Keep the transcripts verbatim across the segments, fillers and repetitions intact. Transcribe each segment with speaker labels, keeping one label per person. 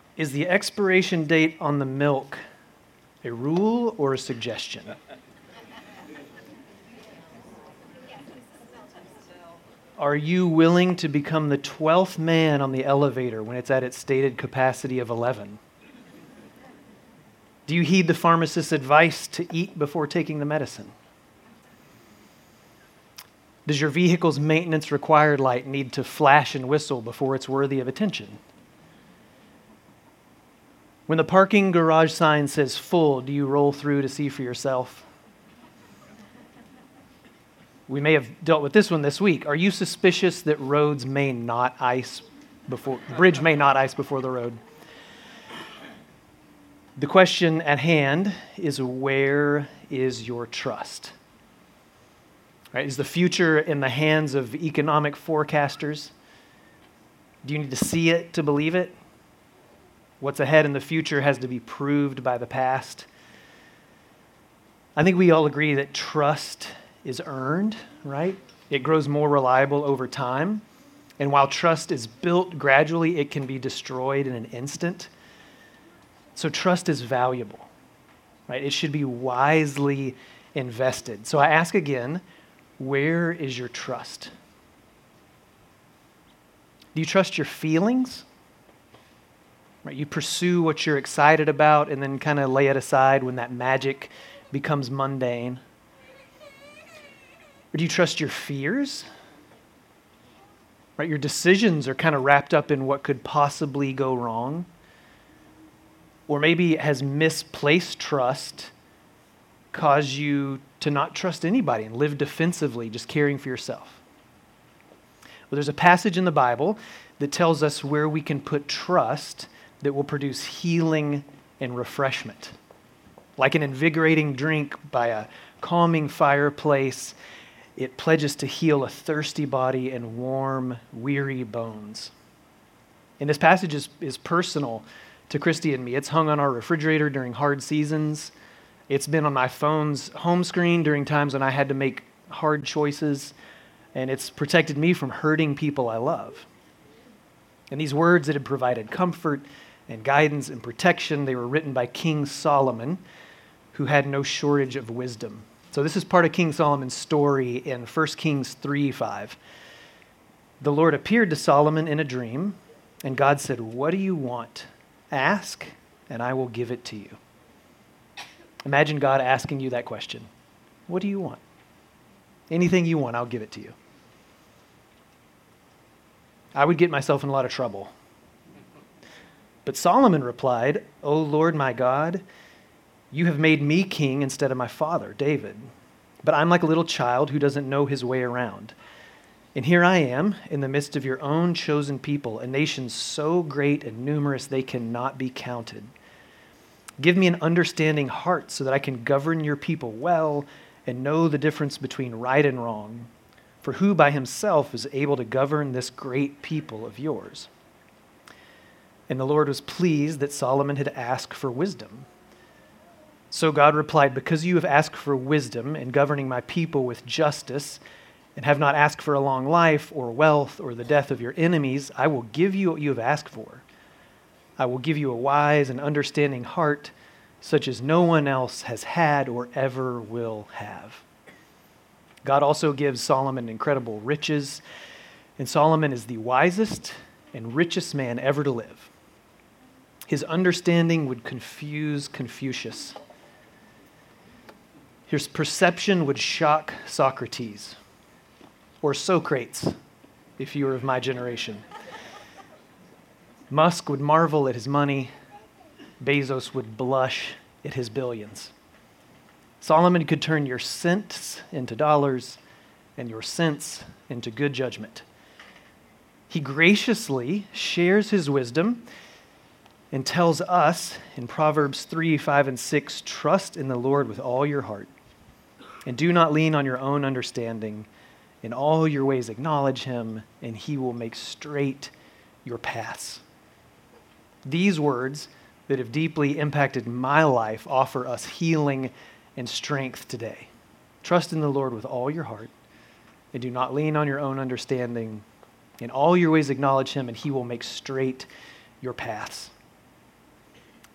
Speaker 1: Is the expiration date on the milk a rule or a suggestion? Are you willing to become the twelfth man on the elevator when it's at its stated capacity of eleven? Do you heed the pharmacist's advice to eat before taking the medicine? Does your vehicle's maintenance required light need to flash and whistle before it's worthy of attention? When the parking garage sign says full, do you roll through to see for yourself? We may have dealt with this one this week. Are you suspicious that roads may not ice before, the bridge may not ice before the road? The question at hand is, where is your trust? Right? Is the future in the hands of economic forecasters? Do you need to see it to believe it? What's ahead in the future has to be proved by the past. I think we all agree that trust is earned, right? It grows more reliable over time. And while trust is built gradually, it can be destroyed in an instant. So trust is valuable, right? It should be wisely invested. So I ask again, where is your trust? Do you trust your feelings? Right? You pursue what you're excited about and then kind of lay it aside when that magic becomes mundane. Or do you trust your fears? Right? Your decisions are kind of wrapped up in what could possibly go wrong. Or maybe has misplaced trust caused you to not trust anybody and live defensively, just caring for yourself. Well, there's a passage in the Bible that tells us where we can put trust that will produce healing and refreshment. Like an invigorating drink by a calming fireplace, it pledges to heal a thirsty body and warm, weary bones. And this passage is, is personal to Christy and me. It's hung on our refrigerator during hard seasons. It's been on my phone's home screen during times when I had to make hard choices. And it's protected me from hurting people I love. And these words that had provided comfort and guidance and protection, they were written by King Solomon, who had no shortage of wisdom. So this is part of King Solomon's story in First Kings three five. The Lord appeared to Solomon in a dream, and God said, "What do you want? Ask, and I will give it to you." Imagine God asking you that question. What do you want? Anything you want, I'll give it to you. I would get myself in a lot of trouble. But Solomon replied, "O Lord my God, you have made me king instead of my father, David. But I'm like a little child who doesn't know his way around. And here I am in the midst of your own chosen people, a nation so great and numerous they cannot be counted. Give me an understanding heart so that I can govern your people well and know the difference between right and wrong. For who by himself is able to govern this great people of yours?" And the Lord was pleased that Solomon had asked for wisdom. So God replied, "Because you have asked for wisdom in governing my people with justice, and have not asked for a long life or wealth or the death of your enemies, I will give you what you have asked for. I will give you a wise and understanding heart, such as no one else has had or ever will have." God also gives Solomon incredible riches, and Solomon is the wisest and richest man ever to live. His understanding would confuse Confucius. His perception would shock Socrates, or Socrates, if you were of my generation. Musk would marvel at his money. Bezos would blush at his billions. Solomon could turn your cents into dollars and your sense into good judgment. He graciously shares his wisdom and tells us in Proverbs three, five, and six, "Trust in the Lord with all your heart, and do not lean on your own understanding. In all your ways acknowledge him, and he will make straight your paths." These words that have deeply impacted my life offer us healing and strength today. Trust in the Lord with all your heart, and do not lean on your own understanding. In all your ways acknowledge him, and he will make straight your paths.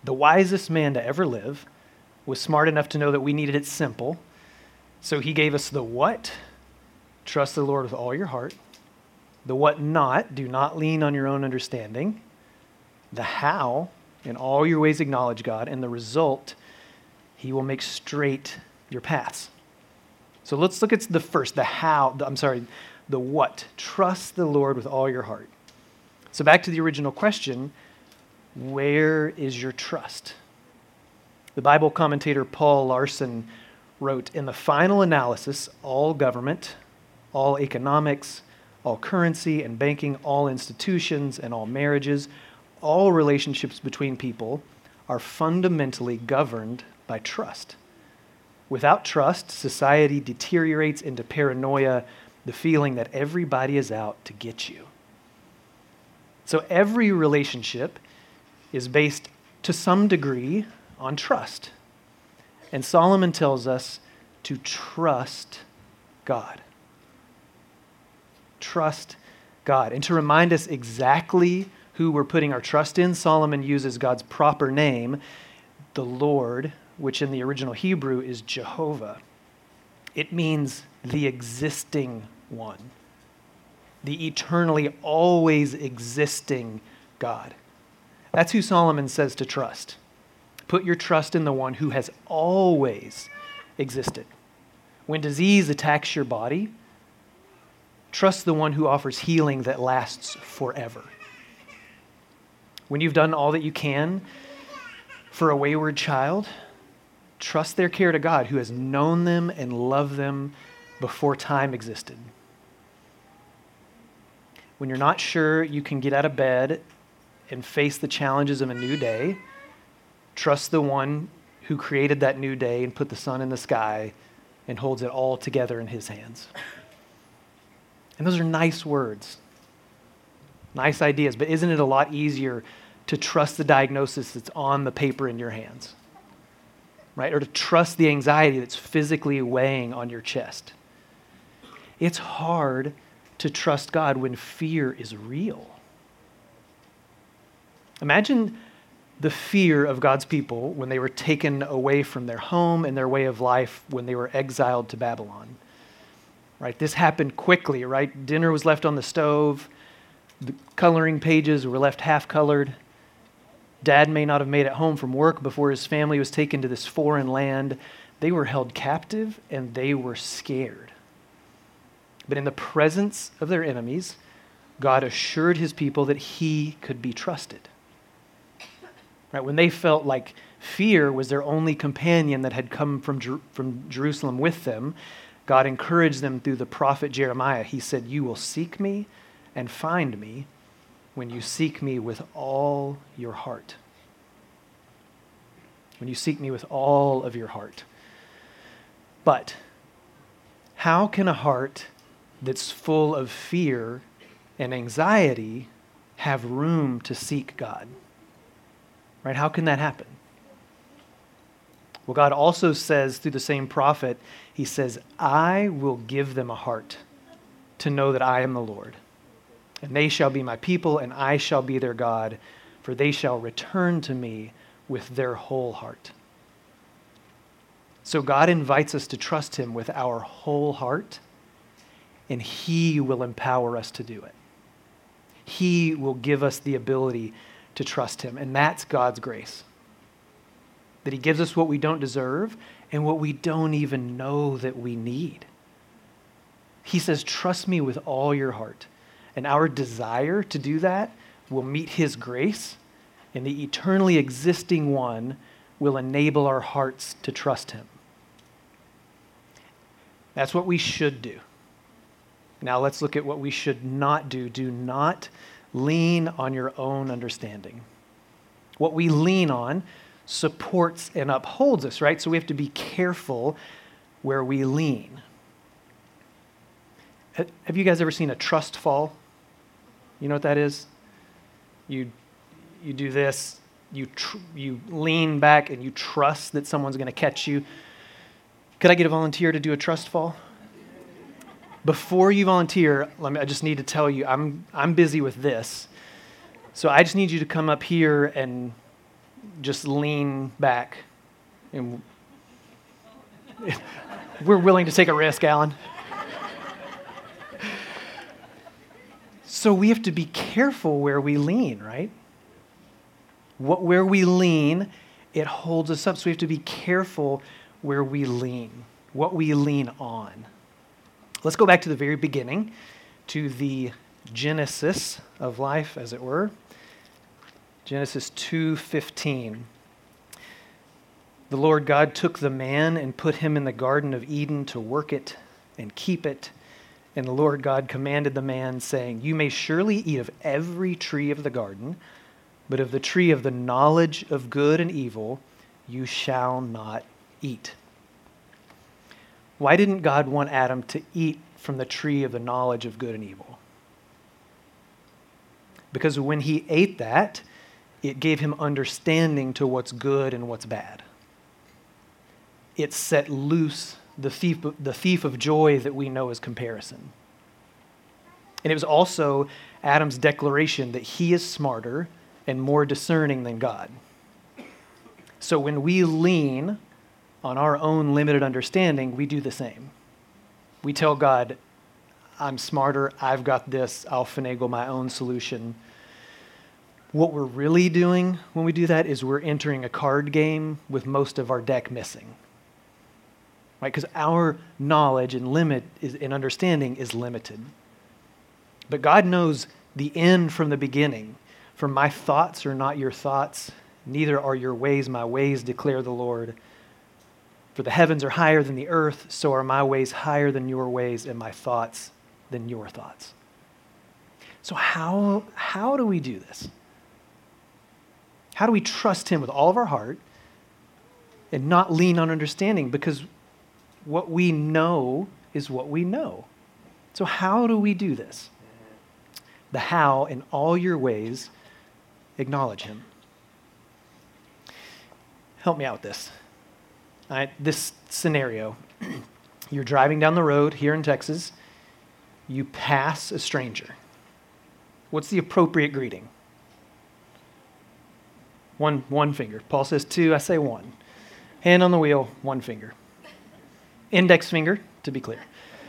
Speaker 1: the wisest man to ever live, was smart enough to know that we needed it simple. So he gave us the what, trust the Lord with all your heart. The what not, do not lean on your own understanding. The how, in all your ways acknowledge God. And the result, he will make straight your paths. So let's look at the first, the how, the, I'm sorry, the what. Trust the Lord with all your heart. So back to the original question, where is your trust? The Bible commentator Paul Larson wrote, in the final analysis, all government, all economics, all currency and banking, all institutions and all marriages, all relationships between people are fundamentally governed by trust. Without trust, society deteriorates into paranoia, the feeling that everybody is out to get you. So every relationship is based to some degree on trust. And Solomon tells us to trust God. Trust God. And to remind us exactly who we're putting our trust in, Solomon uses God's proper name, the Lord, which in the original Hebrew is Jehovah. It means the existing one, the eternally always existing God. That's who Solomon says to trust. Put your trust in the one who has always existed. When disease attacks your body, trust the one who offers healing that lasts forever. When you've done all that you can for a wayward child, trust their care to God who has known them and loved them before time existed. When you're not sure you can get out of bed and face the challenges of a new day, trust the one who created that new day and put the sun in the sky and holds it all together in his hands. And those are nice words, nice ideas, but isn't it a lot easier to trust the diagnosis that's on the paper in your hands, right? Or to trust the anxiety that's physically weighing on your chest. It's hard to trust God when fear is real. Imagine the fear of God's people when they were taken away from their home and their way of life when they were exiled to Babylon. Right? This happened quickly, right? Dinner was left on the stove. The coloring pages were left half-colored. Dad may not have made it home from work before his family was taken to this foreign land. They were held captive and they were scared. But in the presence of their enemies, God assured his people that he could be trusted. Right? When they felt like fear was their only companion that had come from, Jer- from Jerusalem with them, God encouraged them through the prophet Jeremiah. He said, you will seek me and find me when you seek me with all your heart. When you seek me with all of your heart. But how can a heart that's full of fear and anxiety have room to seek God? Right? How can that happen? Well, God also says through the same prophet, he says, I will give them a heart to know that I am the Lord. And they shall be my people, and I shall be their God, for they shall return to me with their whole heart. So God invites us to trust him with our whole heart, and he will empower us to do it. He will give us the ability to trust him, and that's God's grace. That he gives us what we don't deserve and what we don't even know that we need. He says, trust me with all your heart. And our desire to do that will meet his grace, and the eternally existing one will enable our hearts to trust him. That's what we should do. Now let's look at what we should not do. Do not lean on your own understanding. What we lean on supports and upholds us, right? So we have to be careful where we lean. Have you guys ever seen a trust fall? You know what that is? You you do this, you tr- you lean back and you trust that someone's going to catch you. Could I get a volunteer to do a trust fall? Before you volunteer, let me, I just need to tell you, I'm I'm busy with this. So I just need you to come up here and just lean back. And we're willing to take a risk, Alan. So we have to be careful where we lean, right? What, where we lean, it holds us up. So we have to be careful where we lean, what we lean on. Let's go back to the very beginning, to the genesis of life, as it were. Genesis two fifteen. The Lord God took the man and put him in the Garden of Eden to work it and keep it. And the Lord God commanded the man, saying, you may surely eat of every tree of the garden, but of the tree of the knowledge of good and evil you shall not eat. Why didn't God want Adam to eat from the tree of the knowledge of good and evil? Because when he ate that, it gave him understanding to what's good and what's bad. It set loose the thief, the thief of joy that we know as comparison. And it was also Adam's declaration that he is smarter and more discerning than God. So when we lean on our own limited understanding, we do the same. We tell God, I'm smarter, I've got this, I'll finagle my own solution. What we're really doing when we do that is we're entering a card game with most of our deck missing. Right? Because our knowledge and limit is, and understanding is limited. But God knows the end from the beginning. For my thoughts are not your thoughts, neither are your ways my ways, declare the Lord. For the heavens are higher than the earth, so are my ways higher than your ways, and my thoughts than your thoughts. So how, how do we do this? How do we trust him with all of our heart and not lean on understanding? Because what we know is what we know. So how do we do this? The how, in all your ways, acknowledge him. Help me out with this. All right, this scenario. You're driving down the road here in Texas. You pass a stranger. What's the appropriate greeting? One, one finger. Paul says two, I say one. Hand on the wheel, one finger. Index finger, to be clear.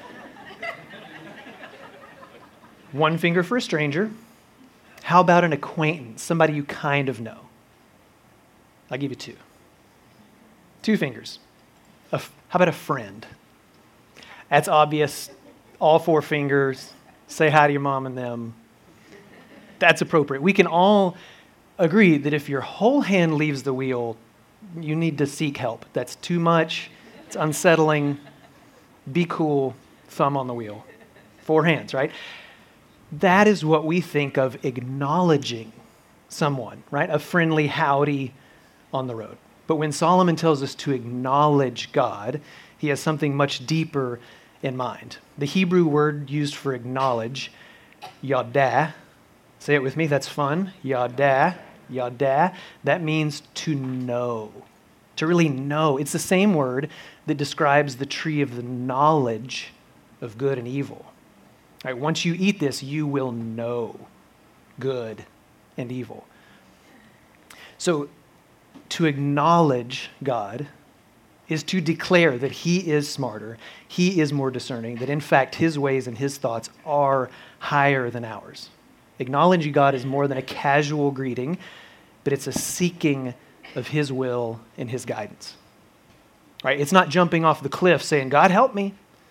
Speaker 1: One finger for a stranger. How about an acquaintance, somebody you kind of know? I'll give you two. Two fingers. A, how about a friend? That's obvious. All four fingers. Say hi to your mom and them. That's appropriate. We can all agree that if your whole hand leaves the wheel, you need to seek help. That's too much. It's unsettling. Be cool. Thumb on the wheel. Four hands, right? That is what we think of acknowledging someone, right? A friendly howdy on the road. But when Solomon tells us to acknowledge God, he has something much deeper in mind. The Hebrew word used for acknowledge, yadah, say it with me, that's fun, yadah, yadah, that means to know, to really know. It's the same word that describes the tree of the knowledge of good and evil. All right, once you eat this, you will know good and evil. So to acknowledge God is to declare that he is smarter, he is more discerning, that in fact his ways and his thoughts are higher than ours. Acknowledging God is more than a casual greeting, but it's a seeking of his will and his guidance. Right? It's not jumping off the cliff saying, God, help me.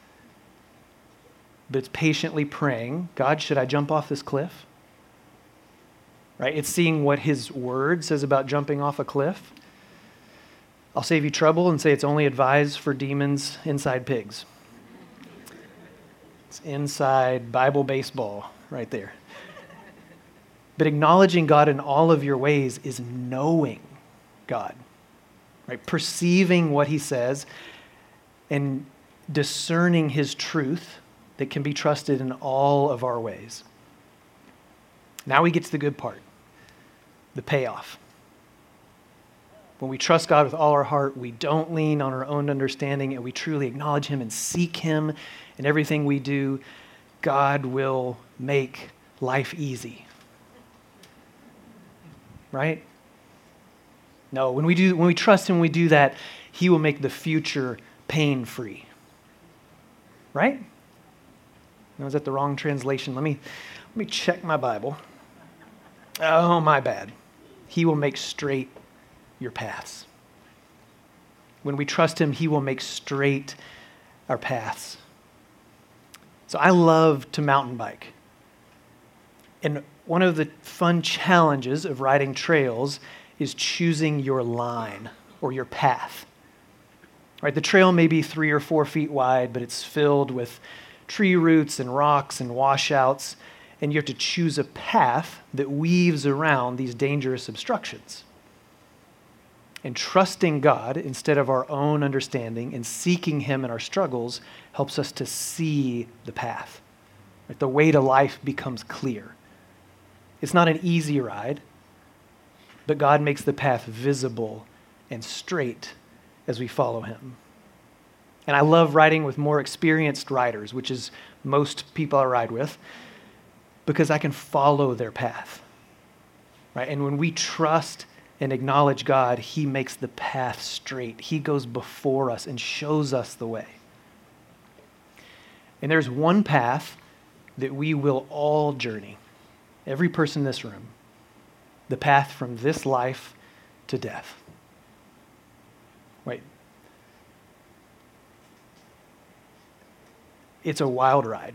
Speaker 1: But it's patiently praying, God, should I jump off this cliff? Right? It's seeing what his word says about jumping off a cliff. I'll save you trouble and say it's only advised for demons inside pigs. It's inside Bible baseball right there. But acknowledging God in all of your ways is knowing God, right? Perceiving what he says and discerning his truth that can be trusted in all of our ways. Now we get to the good part, the payoff. When we trust God with all our heart, we don't lean on our own understanding, and we truly acknowledge him and seek him in everything we do, God will make life easy. Right? No, when we do, when we trust him, we do that, he will make the future pain-free. Right? No, is that the wrong translation? Let me, let me check my Bible. Oh, my bad. He will make straight your paths. When we trust him, he will make straight our paths. So I love to mountain bike. And one of the fun challenges of riding trails is choosing your line or your path. Right? The trail may be three or four feet wide, but it's filled with tree roots and rocks and washouts, and you have to choose a path that weaves around these dangerous obstructions. And trusting God instead of our own understanding and seeking him in our struggles helps us to see the path. Right? The way to life becomes clear. It's not an easy ride, but God makes the path visible and straight as we follow him. And I love riding with more experienced riders, which is most people I ride with, because I can follow their path. Right? And when we trust and acknowledge God, he makes the path straight. He goes before us and shows us the way. And there's one path that we will all journey, every person in this room, the path from this life to death. Wait. It's a wild ride.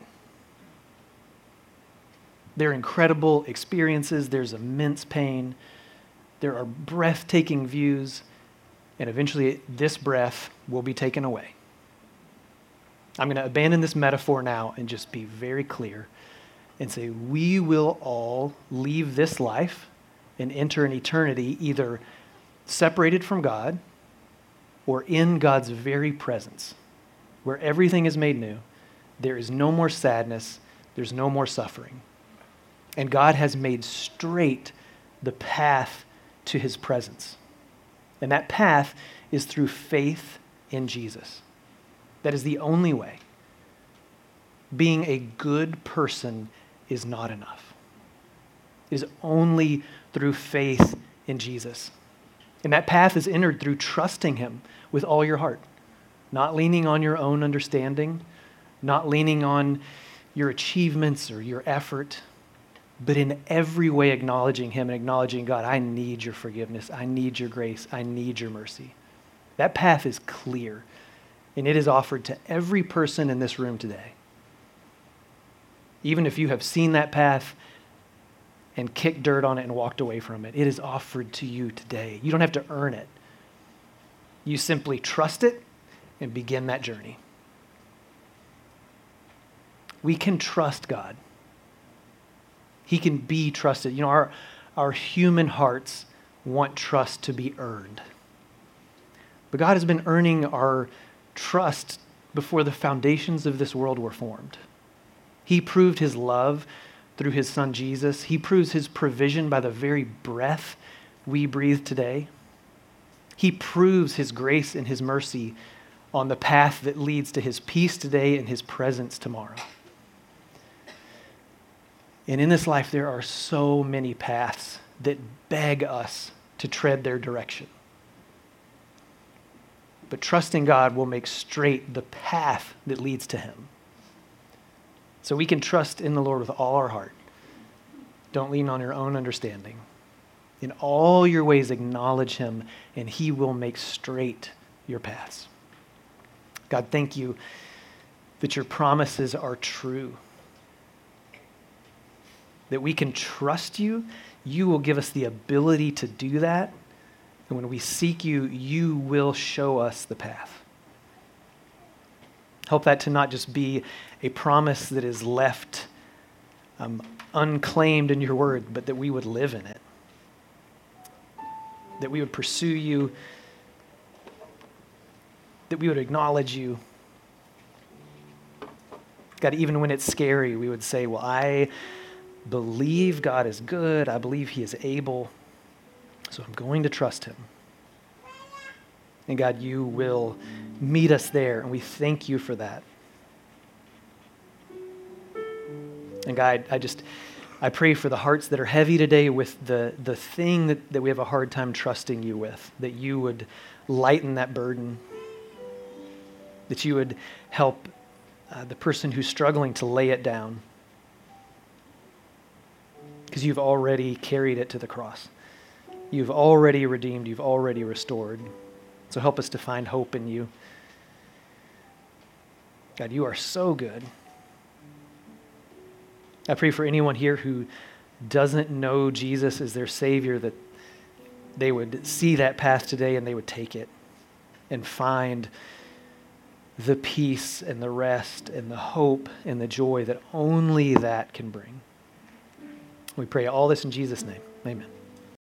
Speaker 1: There are incredible experiences. There's immense pain. There are breathtaking views. And eventually, this breath will be taken away. I'm going to abandon this metaphor now and just be very clear and say, we will all leave this life and enter an eternity either separated from God or in God's very presence, where everything is made new. There is no more sadness. There's no more suffering. And God has made straight the path to his presence. And that path is through faith in Jesus. That is the only way. Being a good person is not enough. It is only through faith in Jesus. And that path is entered through trusting him with all your heart, not leaning on your own understanding, not leaning on your achievements or your effort, but in every way acknowledging him and acknowledging, God, I need your forgiveness. I need your grace. I need your mercy. That path is clear, and it is offered to every person in this room today. Even if you have seen that path and kicked dirt on it and walked away from it, it is offered to you today. You don't have to earn it. You simply trust it and begin that journey. We can trust God. He can be trusted. You know, our, our human hearts want trust to be earned. But God has been earning our trust before the foundations of this world were formed. He proved his love through his son Jesus. He proves his provision by the very breath we breathe today. He proves his grace and his mercy on the path that leads to his peace today and his presence tomorrow. And in this life, there are so many paths that beg us to tread their direction. But trusting God will make straight the path that leads to him. So we can trust in the Lord with all our heart. Don't lean on your own understanding. In all your ways, acknowledge him, and he will make straight your paths. God, thank you that your promises are true. That we can trust you. You will give us the ability to do that. And when we seek you, you will show us the path. Help that to not just be a promise that is left um, unclaimed in your word, but that we would live in it. That we would pursue you. That we would acknowledge you. God, even when it's scary, we would say, well, I believe God is good. I believe he is able. So I'm going to trust him. And God, you will meet us there, and we thank you for that. And God, I just I pray for the hearts that are heavy today with the, the thing that, that we have a hard time trusting you with, that you would lighten that burden, that you would help uh, the person who's struggling to lay it down, because you've already carried it to the cross. You've already redeemed, you've already restored. So help us to find hope in you. God, you are so good. I pray for anyone here who doesn't know Jesus as their Savior, that they would see that path today and they would take it and find the peace and the rest and the hope and the joy that only that can bring. We pray all this in Jesus' name. Amen.